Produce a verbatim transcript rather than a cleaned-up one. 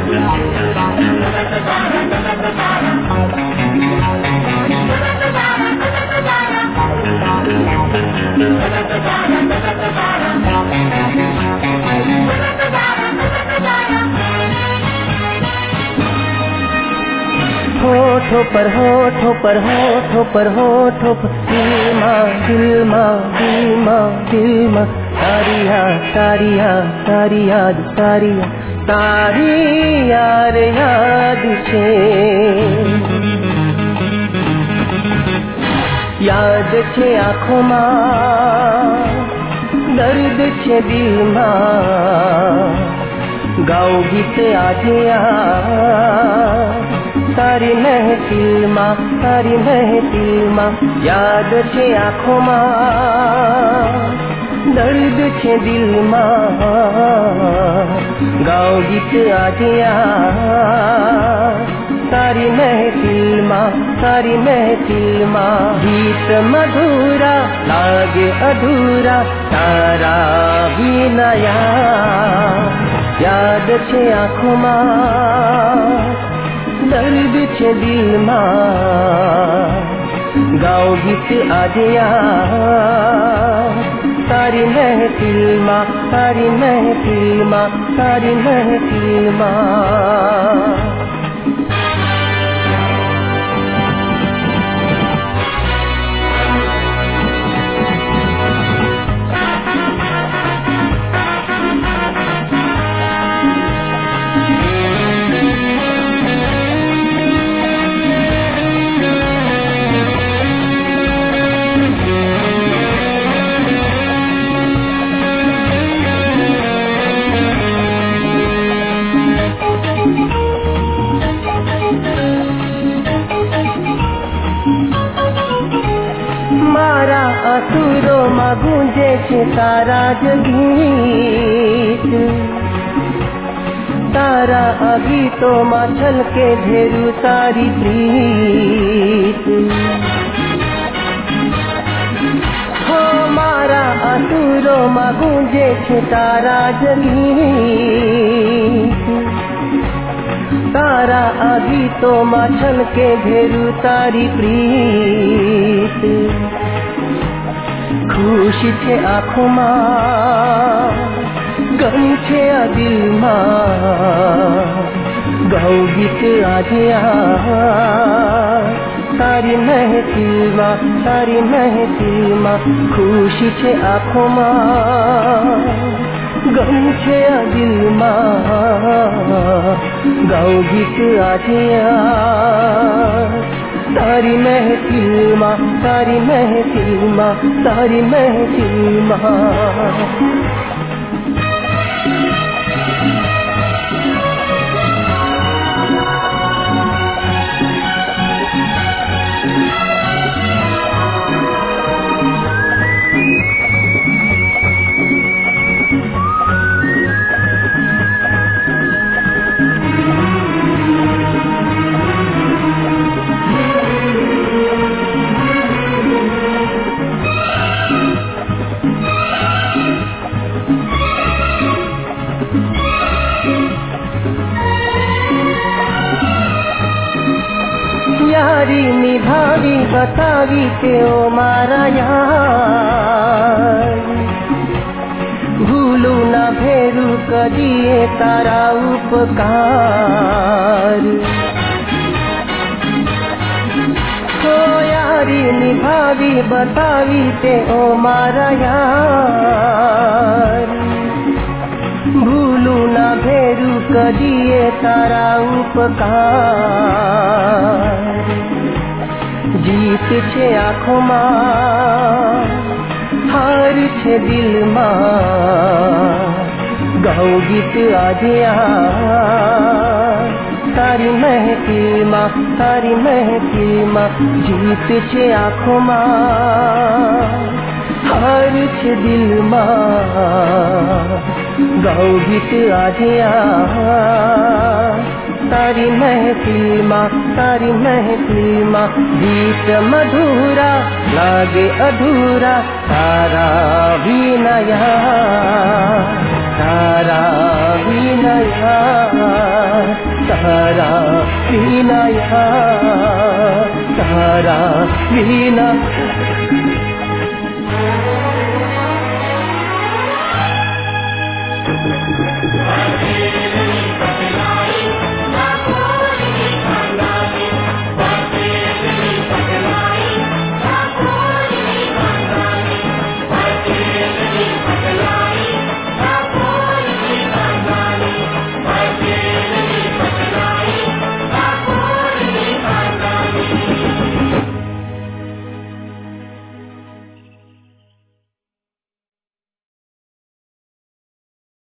होठों पर होठों पर होठों पर होठों पर दिलमा दिलमा दिलमा दिलमा सारिया सारिया सारी याद सारिया सारी यार याद छे याद छे आँखों में दर्द छे दिल में गाओ गीत आजे तारी महफिल में तारी महफिल में याद छे आँखों में दर्द छे दिल में गाओ गीत आजे तारी महफिल में तारी महफिल में गीत मधुरा लागे अधूरा तारा बिना याद छे आँखों में दर्द छे दिल में गाओ गीत आजे तारी महफिल में तारी महफिल में तारी महफिल में आसुरों में गूंजे छे तारा गीत तारा गीतों में छलके ढेरू तारी प्रीत हो मारा आसुरों में गूंजे छे तारा गीत तारा गीतों में छलके ढेरू तारी प्रीत खुशी छे आँखों में गम छे दिल में गाओ गीत आजे तारी महफिल में तारी महफिल में खुशी छे आँखों में गम छे दिल में गाओ गीत आजे तारी महफिल में तारी महफिल में तारी महफिल में यारी निभावी बतावी के ओ मारा यार भूलू ना भेरू कदिए तारा उपकार हो यारी निभावी बतावी के ओ मारा यार भूलू ना भेरू कदिए तारा उपकार जीत छे आँखों में हार छे दिल में गाओ गीत आजे तारी महफिल में तारी महफिल में जीत छे आँखों में हार छे दिल में गाओ गीत आजे तारी महफिल में तारी महफिल में गीत मधुरा लागे अधूरा तारा बिना तारा बिना तारा वीणा या तारा वीणा